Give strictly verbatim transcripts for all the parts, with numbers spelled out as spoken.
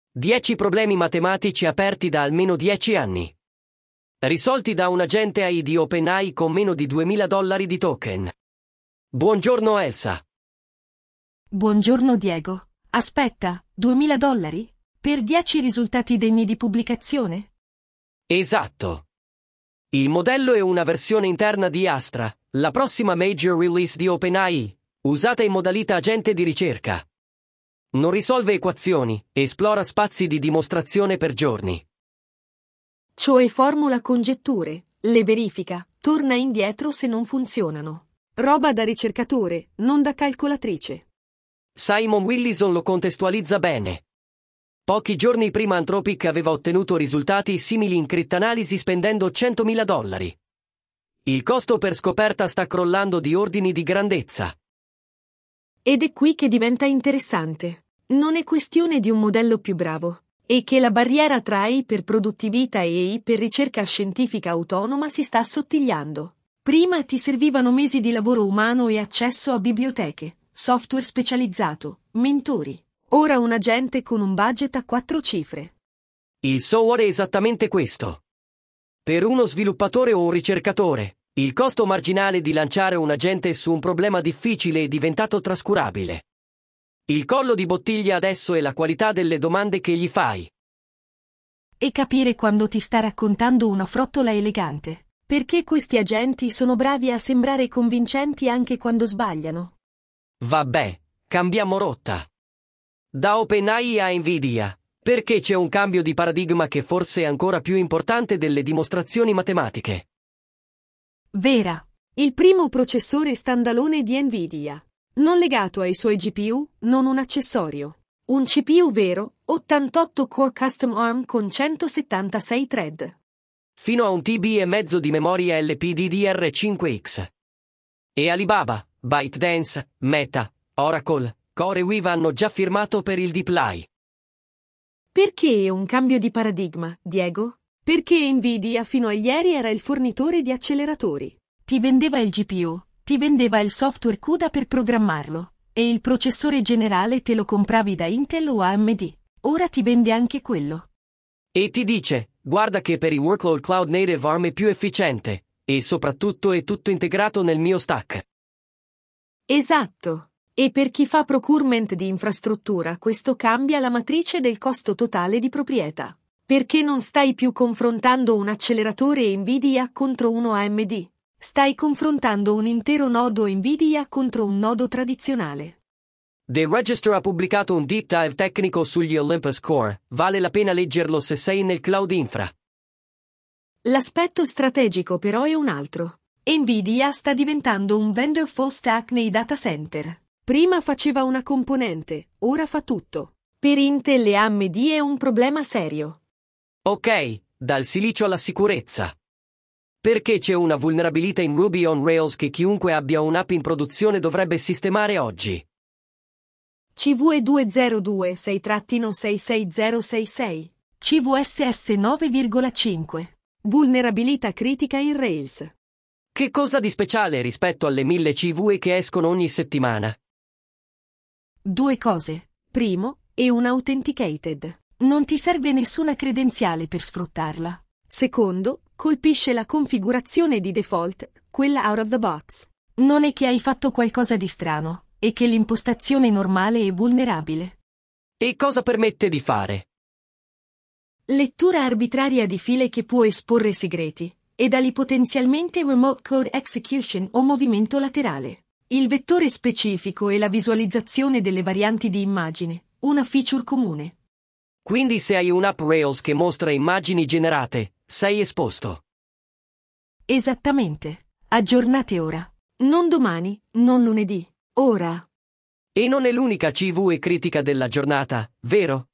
dieci problemi matematici aperti da almeno dieci anni. Risolti da un agente A I di OpenAI con meno di duemila dollari di token. Buongiorno Elsa. Buongiorno Diego. Aspetta, duemila dollari? Per dieci risultati degni di pubblicazione? Esatto. Il modello è una versione interna di Astra, la prossima major release di OpenAI, usata in modalità agente di ricerca. Non risolve equazioni, esplora spazi di dimostrazione per giorni. Cioè formula congetture, le verifica, torna indietro se non funzionano. Roba da ricercatore, non da calcolatrice. Simon Willison lo contestualizza bene. Pochi giorni prima Anthropic aveva ottenuto risultati simili in cryptanalisi spendendo centomila dollari. Il costo per scoperta sta crollando di ordini di grandezza. Ed è qui che diventa interessante. Non è questione di un modello più bravo, è che la barriera tra A I per produttività e A I per ricerca scientifica autonoma si sta assottigliando. Prima ti servivano mesi di lavoro umano e accesso a biblioteche, software specializzato, mentori. Ora un agente con un budget a quattro cifre. Il software è esattamente questo. Per uno sviluppatore o un ricercatore, il costo marginale di lanciare un agente su un problema difficile è diventato trascurabile. Il collo di bottiglia adesso è la qualità delle domande che gli fai. E capire quando ti sta raccontando una frottola elegante. Perché questi agenti sono bravi a sembrare convincenti anche quando sbagliano. Vabbè, cambiamo rotta. Da OpenAI a Nvidia, perché c'è un cambio di paradigma che forse è ancora più importante delle dimostrazioni matematiche. Vera. Il primo processore standalone di Nvidia. Non legato ai suoi G P U, non un accessorio. Un C P U vero, ottantotto core custom ARM con centosettantasei thread. Fino a un T B e mezzo di memoria L P D D R cinque X. E Alibaba, ByteDance, Meta, Oracle, CoreWeave hanno già firmato per il deploy. Perché un cambio di paradigma, Diego? Perché Nvidia fino a ieri era il fornitore di acceleratori. Ti vendeva il G P U, ti vendeva il software CUDA per programmarlo, e il processore generale te lo compravi da Intel o A M D. Ora ti vende anche quello. E ti dice, guarda che per i workload cloud native ARM è più efficiente, e soprattutto è tutto integrato nel mio stack. Esatto. E per chi fa procurement di infrastruttura questo cambia la matrice del costo totale di proprietà. Perché non stai più confrontando un acceleratore Nvidia contro uno A M D. Stai confrontando un intero nodo Nvidia contro un nodo tradizionale. The Register ha pubblicato un deep dive tecnico sugli Olympus Core, vale la pena leggerlo se sei nel cloud infra. L'aspetto strategico però è un altro. Nvidia sta diventando un vendor full stack nei data center. Prima faceva una componente, ora fa tutto. Per Intel e A M D è un problema serio. Ok, dal silicio alla sicurezza. Perché c'è una vulnerabilità in Ruby on Rails che chiunque abbia un'app in produzione dovrebbe sistemare oggi. C V E due zero due sei sei sei zero sei sei, C V S S nove virgola cinque. Vulnerabilità critica in Rails. Che cosa di speciale rispetto alle mille C V E che escono ogni settimana? Due cose. Primo, è un authenticated. Non ti serve nessuna credenziale per sfruttarla. Secondo, colpisce la configurazione di default, quella out of the box. Non è che hai fatto qualcosa di strano, è che l'impostazione normale è vulnerabile. E cosa permette di fare? Lettura arbitraria di file che può esporre segreti, e da lì potenzialmente remote code execution o movimento laterale. Il vettore specifico e la visualizzazione delle varianti di immagine, una feature comune. Quindi se hai un'app Rails che mostra immagini generate, sei esposto. Esattamente. Aggiornate ora. Non domani, non lunedì. Ora. E non è l'unica C V E critica della giornata, vero?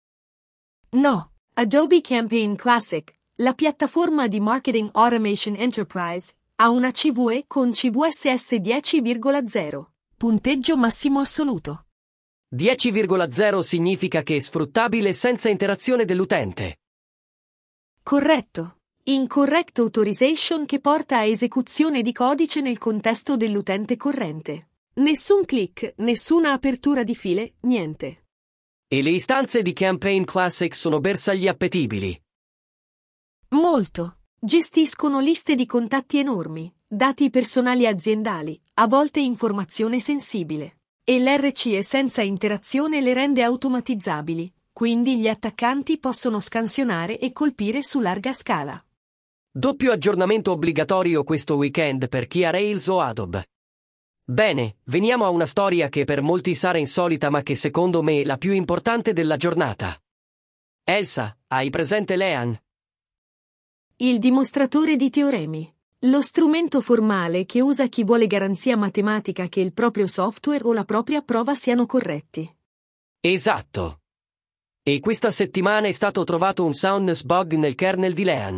No. Adobe Campaign Classic, la piattaforma di marketing automation enterprise, ha una C V E con C V S S dieci virgola zero. Punteggio massimo assoluto. dieci virgola zero significa che è sfruttabile senza interazione dell'utente. Corretto. Incorrect authorization che porta a esecuzione di codice nel contesto dell'utente corrente. Nessun click, nessuna apertura di file, niente. E le istanze di Campaign Classic sono bersagli appetibili. Molto. Gestiscono liste di contatti enormi, dati personali aziendali, a volte informazione sensibile. E l'R C E senza interazione le rende automatizzabili, quindi gli attaccanti possono scansionare e colpire su larga scala. Doppio aggiornamento obbligatorio questo weekend per chi ha Rails o Adobe. Bene, veniamo a una storia che per molti sarà insolita ma che secondo me è la più importante della giornata. Elsa, hai presente Lean? Il dimostratore di teoremi. Lo strumento formale che usa chi vuole garanzia matematica che il proprio software o la propria prova siano corretti. Esatto. E questa settimana è stato trovato un soundness bug nel kernel di Lean.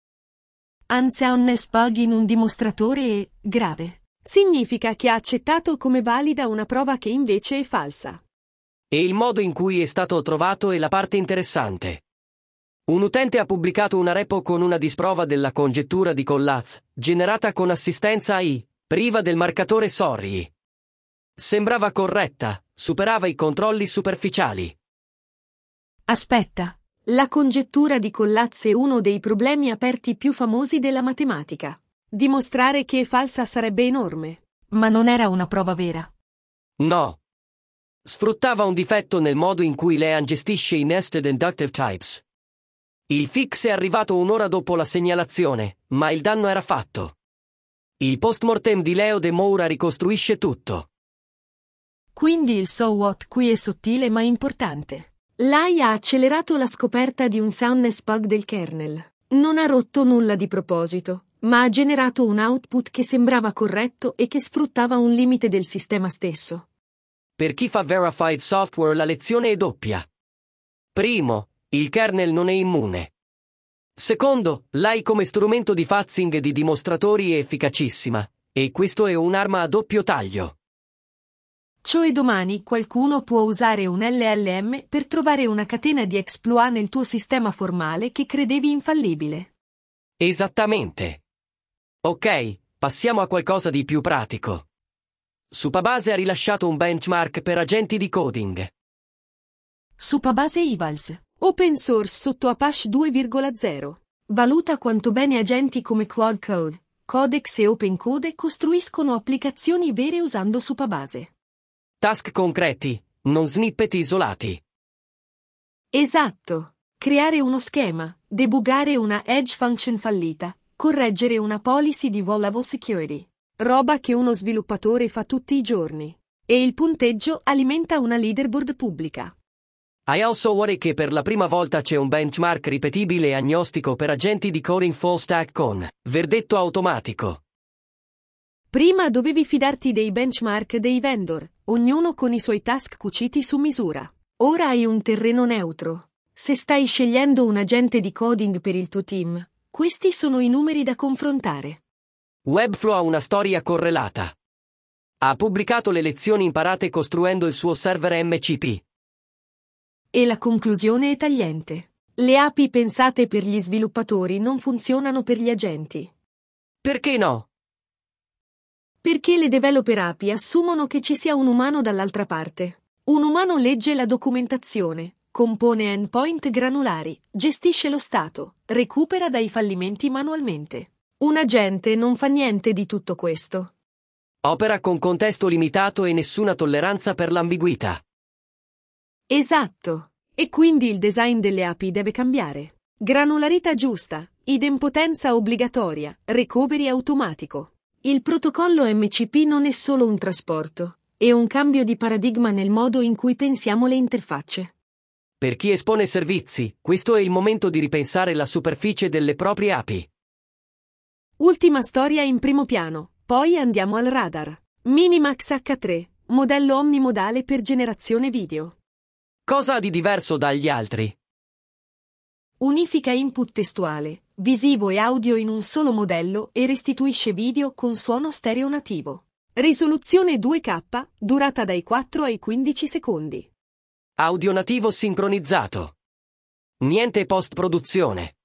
Un soundness bug in un dimostratore è grave. Significa che ha accettato come valida una prova che invece è falsa. E il modo in cui è stato trovato è la parte interessante. Un utente ha pubblicato una repo con una disprova della congettura di Collatz, generata con assistenza A I, priva del marcatore sorry. Sembrava corretta, superava i controlli superficiali. Aspetta, la congettura di Collatz è uno dei problemi aperti più famosi della matematica. Dimostrare che è falsa sarebbe enorme, ma non era una prova vera. No. Sfruttava un difetto nel modo in cui Lean gestisce i nested inductive types. Il fix è arrivato un'ora dopo la segnalazione, ma il danno era fatto. Il postmortem di Leo De Moura ricostruisce tutto. Quindi il so what qui è sottile ma importante. L'A I ha accelerato la scoperta di un soundness bug del kernel. Non ha rotto nulla di proposito, ma ha generato un output che sembrava corretto e che sfruttava un limite del sistema stesso. Per chi fa verified software la lezione è doppia. Primo, il kernel non è immune. Secondo, l'A I come strumento di fuzzing e di dimostratori è efficacissima, e questo è un'arma a doppio taglio. Cioè domani qualcuno può usare un L L M per trovare una catena di exploit nel tuo sistema formale che credevi infallibile. Esattamente. Ok, passiamo a qualcosa di più pratico. Supabase ha rilasciato un benchmark per agenti di coding. Supabase Evals, open source sotto Apache due punto zero. Valuta quanto bene agenti come Claude Code, Codex e OpenCode costruiscono applicazioni vere usando Supabase. Task concreti, non snippet isolati. Esatto. Creare uno schema, debuggare una edge function fallita, correggere una policy di Volavo Security. Roba che uno sviluppatore fa tutti i giorni. E il punteggio alimenta una leaderboard pubblica. I also worry che per la prima volta c'è un benchmark ripetibile e agnostico per agenti di coding full stack con verdetto automatico. Prima dovevi fidarti dei benchmark dei vendor, ognuno con i suoi task cuciti su misura. Ora hai un terreno neutro. Se stai scegliendo un agente di coding per il tuo team, questi sono i numeri da confrontare. Webflow ha una storia correlata. Ha pubblicato le lezioni imparate costruendo il suo server M C P. E la conclusione è tagliente. Le A P I pensate per gli sviluppatori non funzionano per gli agenti. Perché no? Perché le developer A P I assumono che ci sia un umano dall'altra parte. Un umano legge la documentazione, compone endpoint granulari, gestisce lo stato, recupera dai fallimenti manualmente. Un agente non fa niente di tutto questo. Opera con contesto limitato e nessuna tolleranza per l'ambiguità. Esatto. E quindi il design delle A P I deve cambiare. Granularità giusta, idempotenza obbligatoria, recovery automatico. Il protocollo M C P non è solo un trasporto, è un cambio di paradigma nel modo in cui pensiamo le interfacce. Per chi espone servizi, questo è il momento di ripensare la superficie delle proprie A P I. Ultima storia in primo piano, poi andiamo al radar. Minimax acca tre, modello omnimodale per generazione video. Cosa ha di diverso dagli altri? Unifica input testuale, visivo e audio in un solo modello e restituisce video con suono stereo nativo. Risoluzione due K, durata dai quattro ai quindici secondi. Audio nativo sincronizzato. Niente post-produzione.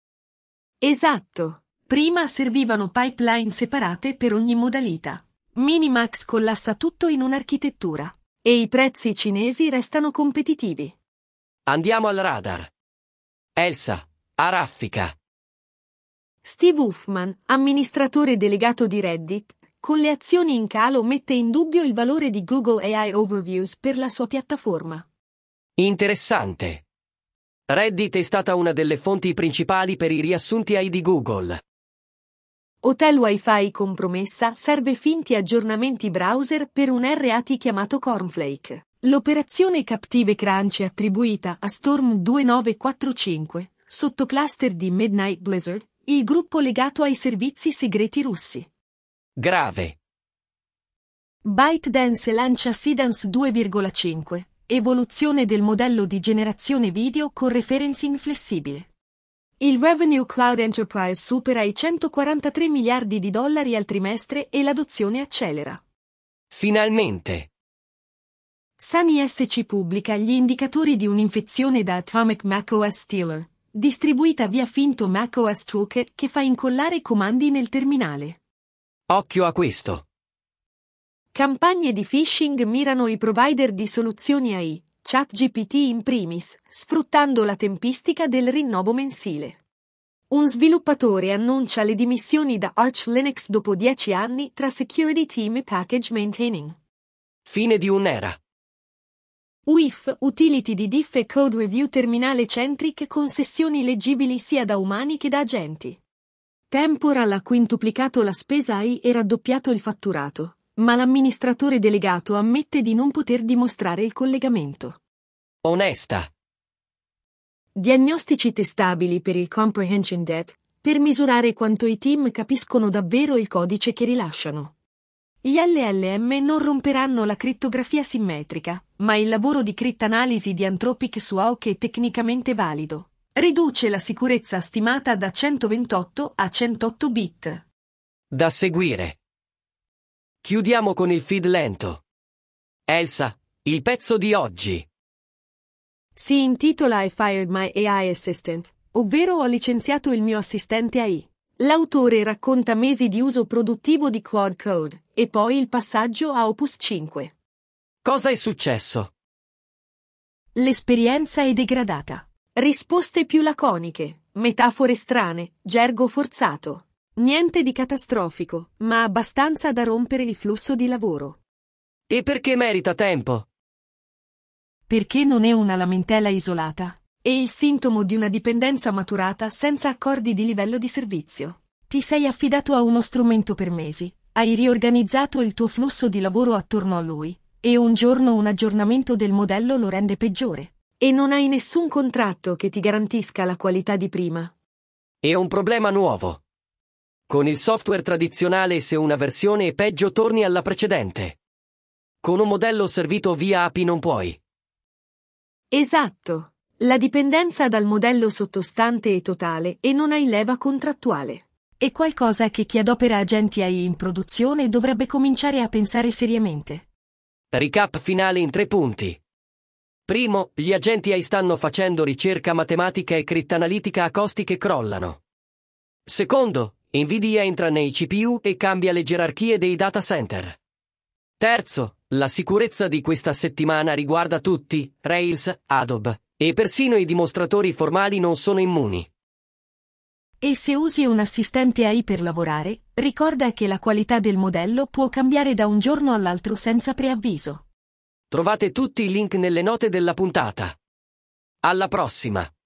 Esatto. Prima servivano pipeline separate per ogni modalità. Minimax collassa tutto in un'architettura. E i prezzi cinesi restano competitivi. Andiamo al radar. Elsa, a raffica. Steve Huffman, amministratore delegato di Reddit, con le azioni in calo mette in dubbio il valore di Google A I Overviews per la sua piattaforma. Interessante. Reddit è stata una delle fonti principali per i riassunti A I di Google. Hotel Wi-Fi compromessa, serve finti aggiornamenti browser per un R A T chiamato Cornflake. L'operazione Captive Crunch è attribuita a Storm duemilanove quarantacinque, sottocluster di Midnight Blizzard, il gruppo legato ai servizi segreti russi. Grave. ByteDance lancia Seedance due virgola cinque, evoluzione del modello di generazione video con referencing flessibile. Il Revenue Cloud Enterprise supera i centoquarantatré miliardi di dollari al trimestre e l'adozione accelera. Finalmente. Sunny S C pubblica gli indicatori di un'infezione da Atomic macOS Stealer, distribuita via finto macOS Toolkit che fa incollare comandi nel terminale. Occhio a questo. Campagne di phishing mirano i provider di soluzioni A I, ChatGPT in primis, sfruttando la tempistica del rinnovo mensile. Un sviluppatore annuncia le dimissioni da Arch Linux dopo dieci anni tra security team e package maintaining. Fine di un'era. U I F, utility di diff e code review terminale centric con sessioni leggibili sia da umani che da agenti. Temporal ha quintuplicato la spesa A I e raddoppiato il fatturato, ma l'amministratore delegato ammette di non poter dimostrare il collegamento. Onesta. Diagnostici testabili per il Comprehension Debt, per misurare quanto i team capiscono davvero il codice che rilasciano. Gli L L M non romperanno la crittografia simmetrica, ma il lavoro di cryptanalisi di Anthropic su A O C è tecnicamente valido. Riduce la sicurezza stimata da centoventotto a centootto bit. Da seguire. Chiudiamo con il feed lento. Elsa, il pezzo di oggi. Si intitola I Fired My A I Assistant, ovvero ho licenziato il mio assistente A I. L'autore racconta mesi di uso produttivo di Claude Code, e poi il passaggio a Opus cinque. Cosa è successo? L'esperienza è degradata. Risposte più laconiche, metafore strane, gergo forzato. Niente di catastrofico, ma abbastanza da rompere il flusso di lavoro. E perché merita tempo? Perché non è una lamentela isolata. È il sintomo di una dipendenza maturata senza accordi di livello di servizio. Ti sei affidato a uno strumento per mesi, hai riorganizzato il tuo flusso di lavoro attorno a lui, e un giorno un aggiornamento del modello lo rende peggiore. E non hai nessun contratto che ti garantisca la qualità di prima. È un problema nuovo. Con il software tradizionale, se una versione è peggio, torni alla precedente. Con un modello servito via A P I non puoi. Esatto. La dipendenza dal modello sottostante è totale e non hai leva contrattuale. È qualcosa che chi adopera agenti A I in produzione dovrebbe cominciare a pensare seriamente. Recap finale in tre punti. Primo, gli agenti A I stanno facendo ricerca matematica e crittanalitica a costi che crollano. Secondo, Nvidia entra nei C P U e cambia le gerarchie dei data center. Terzo, la sicurezza di questa settimana riguarda tutti, Rails, Adobe, e persino i dimostratori formali non sono immuni. E se usi un assistente A I per lavorare, ricorda che la qualità del modello può cambiare da un giorno all'altro senza preavviso. Trovate tutti i link nelle note della puntata. Alla prossima!